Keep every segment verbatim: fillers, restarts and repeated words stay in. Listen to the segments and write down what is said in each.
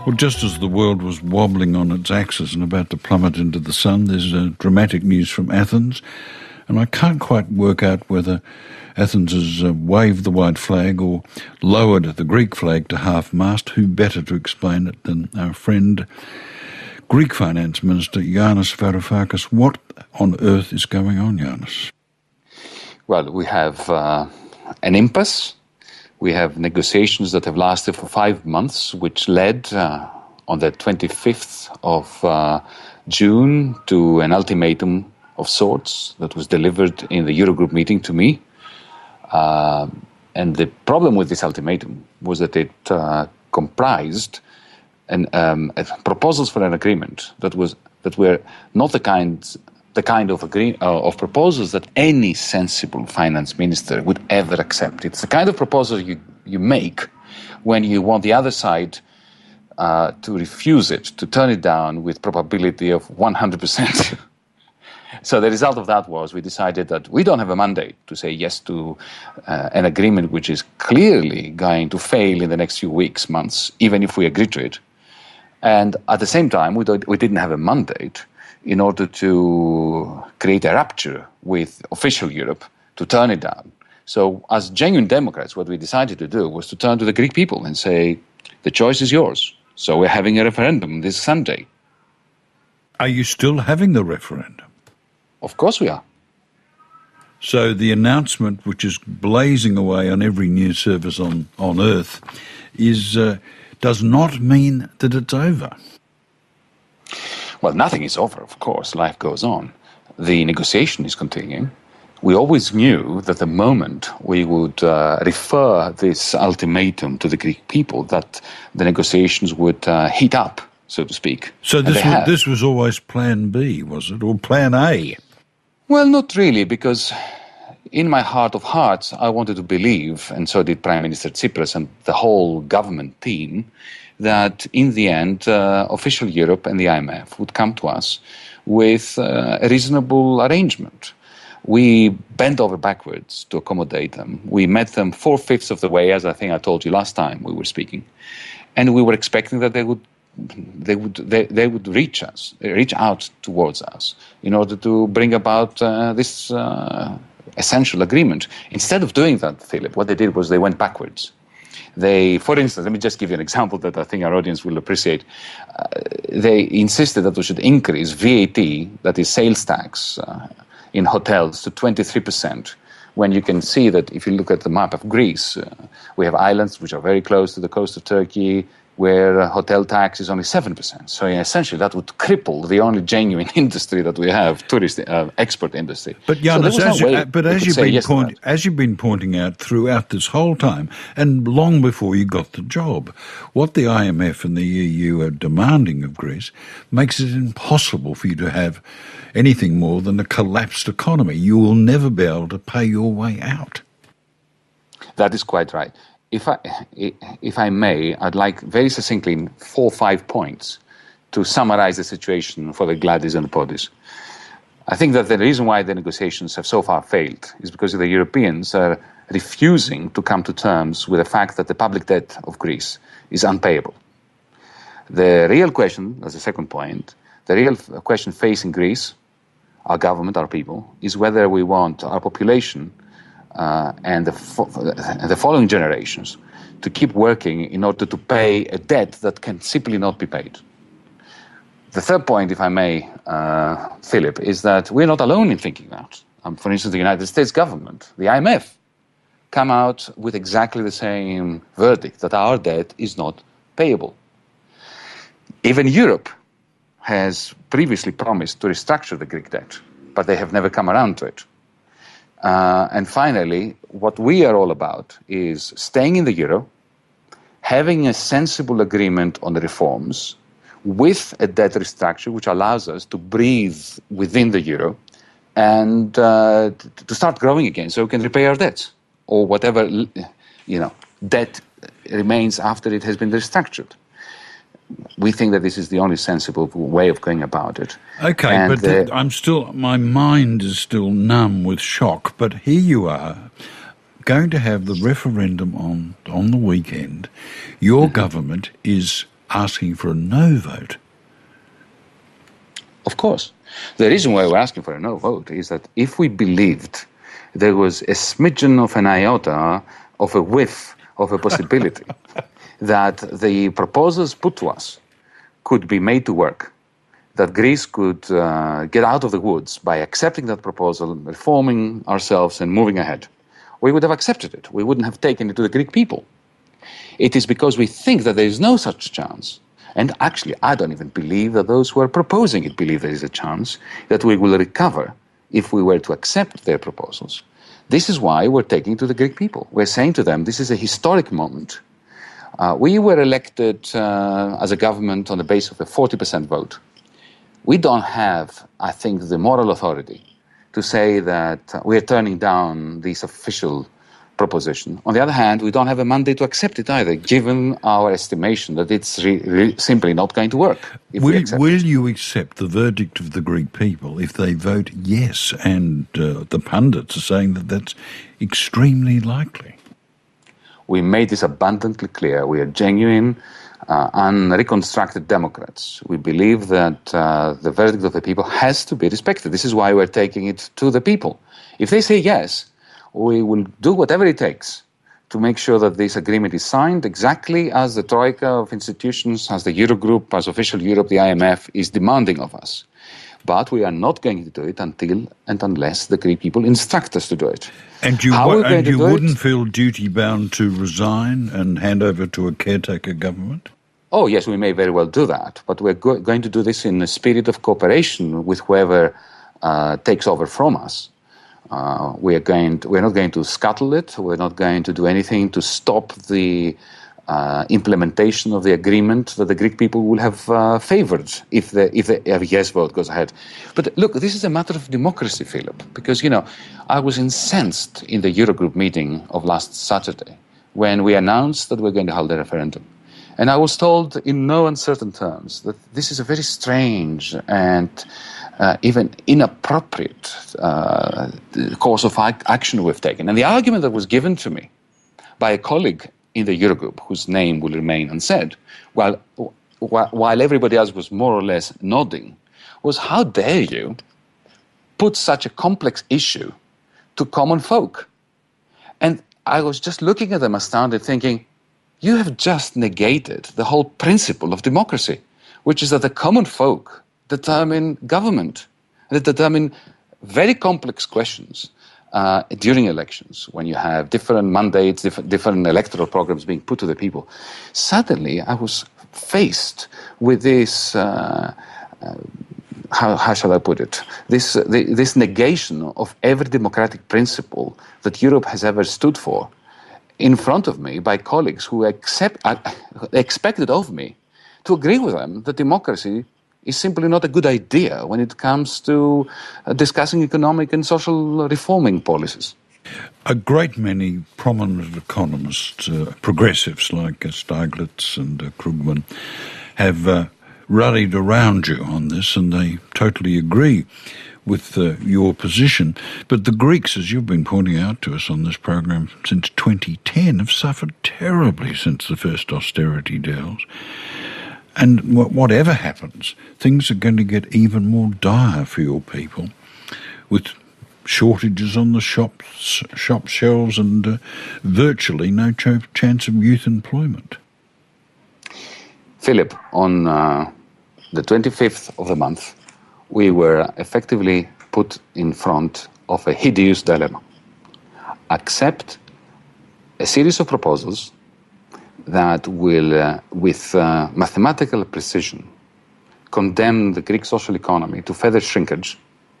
Well, just as the world was wobbling on its axis and about to plummet into the sun, there's uh, dramatic news from Athens, and I can't quite work out whether Athens has uh, waved the white flag or lowered the Greek flag to half-mast. Who better to explain it than our friend, Greek Finance Minister Yanis Varoufakis? What on earth is going on, Yanis? Well, we have uh, an impasse. We have negotiations that have lasted for five months, which led uh, on the twenty-fifth of uh, June to an ultimatum of sorts that was delivered in the Eurogroup meeting to me. Uh, and the problem with this ultimatum was that it uh, comprised an, um, proposals for an agreement that was that were not the kind the kind of agree, uh, of proposals that any sensible finance minister would ever accept. It's the kind of proposal you, you make when you want the other side uh, to refuse it, to turn it down with probability of one hundred percent. So the result of that was we decided that we don't have a mandate to say yes to uh, an agreement which is clearly going to fail in the next few weeks, months, even if we agree to it. And at the same time, we, don't, we didn't have a mandate in order to create a rupture with official Europe to turn it down. So as genuine Democrats, what we decided to do was to turn to the Greek people and say, the choice is yours. So we're having a referendum this Sunday. Are you still having the referendum? Of course we are. So the announcement, which is blazing away on every news service on, on earth, is uh, does not mean that it's over. Well, nothing is over, of course. Life goes on. The negotiation is continuing. We always knew that the moment we would uh, refer this ultimatum to the Greek people, that the negotiations would uh, heat up, so to speak. So this was, this was always Plan B, was it, or Plan A? Well, not really, because in my heart of hearts, I wanted to believe, and so did Prime Minister Tsipras and the whole government team, that in the end, uh, official Europe and the I M F would come to us with uh, a reasonable arrangement. We bent over backwards to accommodate them. We met them four-fifths of the way, as I think I told you last time we were speaking. And we were expecting that they would they would they, they would reach us, reach out towards us in order to bring about uh, this uh, essential agreement. Instead of doing that, Philip, what they did was they went backwards. They, for instance, let me just give you an example that I think our audience will appreciate. Uh, they insisted that we should increase V A T, that is sales tax, uh, in hotels to twenty-three percent, when you can see that if you look at the map of Greece, uh, we have islands which are very close to the coast of Turkey, where uh, hotel tax is only seven percent. So essentially that would cripple the only genuine industry that we have, tourist uh, export industry. But Yanis, so as, no you, but as, you've been yes point, as you've been pointing out throughout this whole time, and long before you got the job, what the I M F and the E U are demanding of Greece makes it impossible for you to have anything more than a collapsed economy. You will never be able to pay your way out. That is quite right. If I, if I may, I'd like very succinctly in four or five points to summarize the situation for the Gladys and the Podis. I think that the reason why the negotiations have so far failed is because the Europeans are refusing to come to terms with the fact that the public debt of Greece is unpayable. The real question, as a second point, the real question facing Greece, our government, our people, is whether we want our population Uh, and the, fo- the following generations to keep working in order to pay a debt that can simply not be paid. The third point, if I may, uh, Philip, is that we're not alone in thinking that. Um, for instance, the United States government, the I M F, come out with exactly the same verdict, that our debt is not payable. Even Europe has previously promised to restructure the Greek debt, but they have never come around to it. Uh, and finally, what we are all about is staying in the euro, having a sensible agreement on the reforms with a debt restructure which allows us to breathe within the euro and uh, to start growing again so we can repay our debts or whatever, you know, debt remains after it has been restructured. We think that this is the only sensible way of going about it. Okay, and, but uh, I'm still, my mind is still numb with shock, but here you are, going to have the referendum on, on the weekend. Your mm-hmm. government is asking for a no vote. Of course. The reason why we're asking for a no vote is that if we believed there was a smidgen of an iota of a whiff of a possibility that the proposals put to us could be made to work, that Greece could uh, get out of the woods by accepting that proposal, reforming ourselves and moving ahead, we would have accepted it. We wouldn't have taken it to the Greek people. It is because we think that there is no such chance. And actually, I don't even believe that those who are proposing it believe there is a chance that we will recover if we were to accept their proposals. This is why we're taking to the Greek people. We're saying to them, this is a historic moment. Uh, we were elected uh, as a government on the basis of a forty percent vote. We don't have, I think, the moral authority to say that we are turning down this official proposition. On the other hand, we don't have a mandate to accept it either, given our estimation that it's re- re- simply not going to work. If will we accept will it. you accept the verdict of the Greek people if they vote yes, and uh, the pundits are saying that that's extremely likely? We made this abundantly clear. We are genuine, uh, unreconstructed Democrats. We believe that uh, the verdict of the people has to be respected. This is why we're taking it to the people. If they say yes, we will do whatever it takes to make sure that this agreement is signed exactly as the troika of institutions, as the Eurogroup, as official Europe, the I M F, is demanding of us. But we are not going to do it until and unless the Greek people instruct us to do it. And you, How w- we're going and to you do wouldn't it? feel duty-bound to resign and hand over to a caretaker government? Oh, yes, we may very well do that. But we're go- going to do this in a spirit of cooperation with whoever uh, takes over from us. Uh, we are going to, we're not going to scuttle it. We're not going to do anything to stop the uh, implementation of the agreement that the Greek people will have uh, favored if the if the if yes vote goes ahead. But look, this is a matter of democracy, Philip, because, you know, I was incensed in the Eurogroup meeting of last Saturday when we announced that we're going to hold a referendum. And I was told in no uncertain terms that this is a very strange and uh, even inappropriate uh, course of ac- action we've taken. And the argument that was given to me by a colleague in the Eurogroup, whose name will remain unsaid, while, while everybody else was more or less nodding, was, how dare you put such a complex issue to common folk? And I was just looking at them astounded, thinking, you have just negated the whole principle of democracy, which is that the common folk determine government, they determine very complex questions uh, during elections, when you have different mandates, different, different electoral programs being put to the people. Suddenly, I was faced with this, uh, uh, how, how shall I put it, this, uh, the, this negation of every democratic principle that Europe has ever stood for, in front of me by colleagues who accept, uh, expected of me to agree with them that democracy is simply not a good idea when it comes to uh, discussing economic and social reforming policies. A great many prominent economists, uh, progressives like uh, Stiglitz and uh, Krugman, have uh, rallied around you on this, and they totally agree with uh, your position. But the Greeks, as you've been pointing out to us on this program since twenty ten, have suffered terribly since the first austerity deals. And wh- whatever happens, things are going to get even more dire for your people, with shortages on the shops, shop shelves and uh, virtually no ch- chance of youth employment. Philip, on uh, the twenty-fifth of the month, we were effectively put in front of a hideous dilemma. Accept a series of proposals that will, uh, with uh, mathematical precision, condemn the Greek social economy to further shrinkage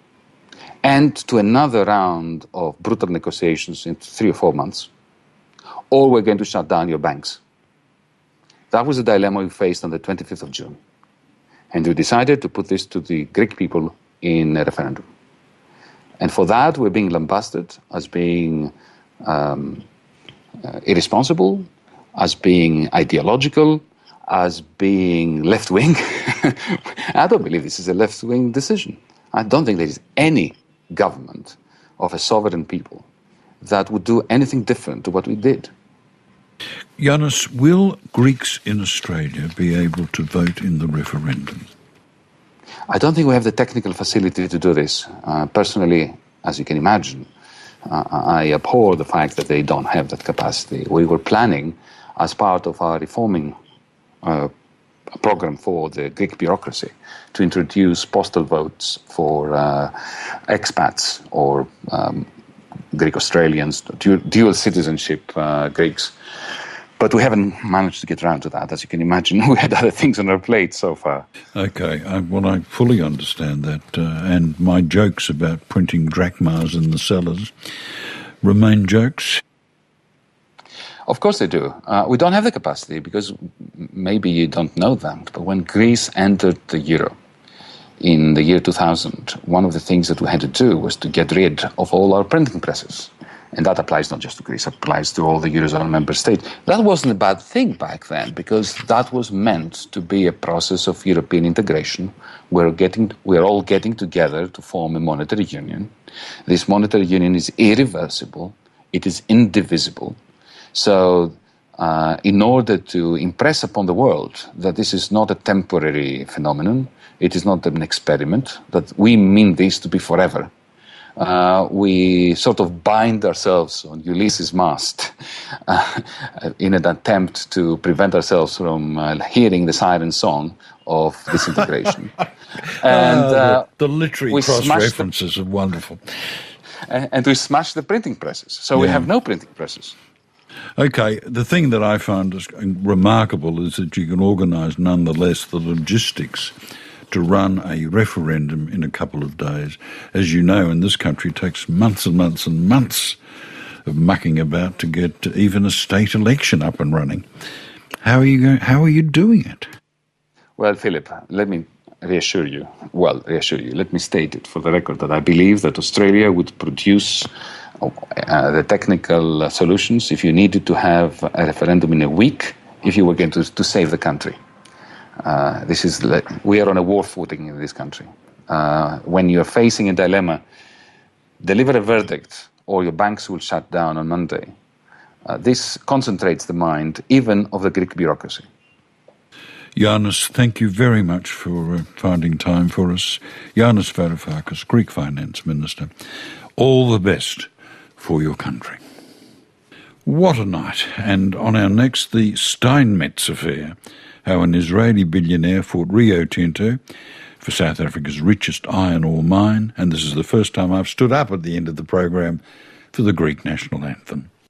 and to another round of brutal negotiations in three or four months, or we're going to shut down your banks. That was the dilemma we faced on the twenty-fifth of June. And we decided to put this to the Greek people in a referendum. And for that, we're being lambasted as being um, uh, irresponsible, as being ideological, as being left-wing. I don't believe this is a left-wing decision. I don't think there is any government of a sovereign people that would do anything different to what we did. Yanis, will Greeks in Australia be able to vote in the referendum? I don't think we have the technical facility to do this. Uh, personally, as you can imagine, uh, I abhor the fact that they don't have that capacity. We were planning, as part of our reforming uh, program for the Greek bureaucracy, to introduce postal votes for uh, expats or um, Greek Australians, dual, dual citizenship uh, Greeks. But we haven't managed to get around to that. As you can imagine, we had other things on our plate so far. Okay, I, well, I fully understand that. Uh, and my jokes about printing drachmas in the cellars remain jokes. Of course they do. Uh, we don't have the capacity because maybe you don't know that, but when Greece entered the euro in the year two thousand, one of the things that we had to do was to get rid of all our printing presses. And that applies not just to Greece, it applies to all the Eurozone member states. That wasn't a bad thing back then because that was meant to be a process of European integration. We're, getting, we're all getting together to form a monetary union. This monetary union is irreversible. It is indivisible. So uh, in order to impress upon the world that this is not a temporary phenomenon, it is not an experiment, that we mean this to be forever, uh, we sort of bind ourselves on Ulysses' mast uh, in an attempt to prevent ourselves from uh, hearing the siren song of disintegration. and uh, the, the literary cross-references are wonderful. And, and we smash the printing presses. So yeah. We have no printing presses. Okay, the thing that I find is remarkable is that you can organise, nonetheless, the logistics to run a referendum in a couple of days. As you know, in this country, it takes months and months and months of mucking about to get even a state election up and running. How are you going, how are you doing it? Well, Philip, let me reassure you. Well, reassure you. Let me state it for the record that I believe that Australia would produce uh, the technical uh, solutions if you needed to have a referendum in a week if you were going to, to save the country. Uh, this is we are on a war footing in this country. Uh, when you are facing a dilemma, deliver a verdict or your banks will shut down on Monday. Uh, this concentrates the mind even of the Greek bureaucracy. Yanis, thank you very much for uh, finding time for us. Yanis Varoufakis, Greek Finance Minister. All the best for your country. What a night. And on our next, the Steinmetz affair. How an Israeli billionaire fought Rio Tinto for South Africa's richest iron ore mine, and this is the first time I've stood up at the end of the program for the Greek national anthem.